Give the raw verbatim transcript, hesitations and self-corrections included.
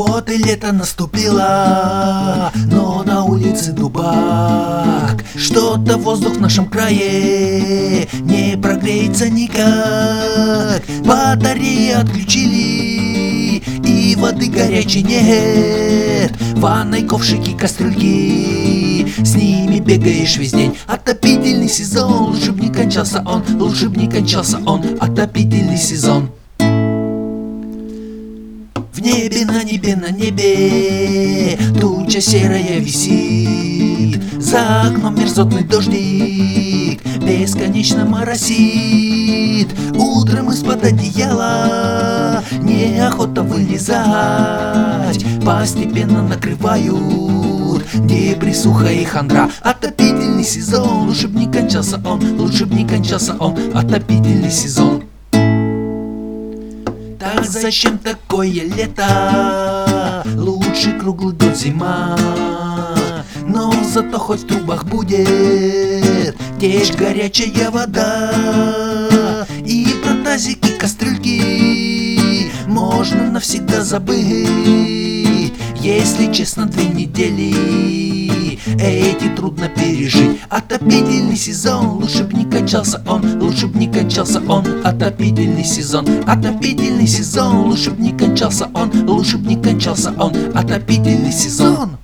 Вот и лето наступило, но на улице дубак. Что-то воздух в нашем крае не прогреется никак. Батареи отключили и воды горячей нет. В ванной ковшики, кастрюльки, с ними бегаешь весь день. Отопительный сезон, лучше б не кончался он, лучше б не кончался он, отопительный сезон. В небе, на небе, на небе туча серая висит, за окном мерзотный дождик бесконечно моросит. Утром из-под одеяла неохота вылезать, постепенно накрывают депрессуха и хандра. Отопительный сезон, лучше б не кончался он, лучше б не кончался он, отопительный сезон. Так зачем такое лето? Лучше круглый год зима. Но зато хоть в трубах будет течь горячая вода. И про тазики, кастрюльки можно навсегда забыть. Если честно, две недели эти трудно пережить. Отопительный сезон, лучше б не кончался он, лучше б не кончался он, отопительный сезон. Отопительный сезон, лучше б не кончался он, лучше б не кончался он, отопительный сезон.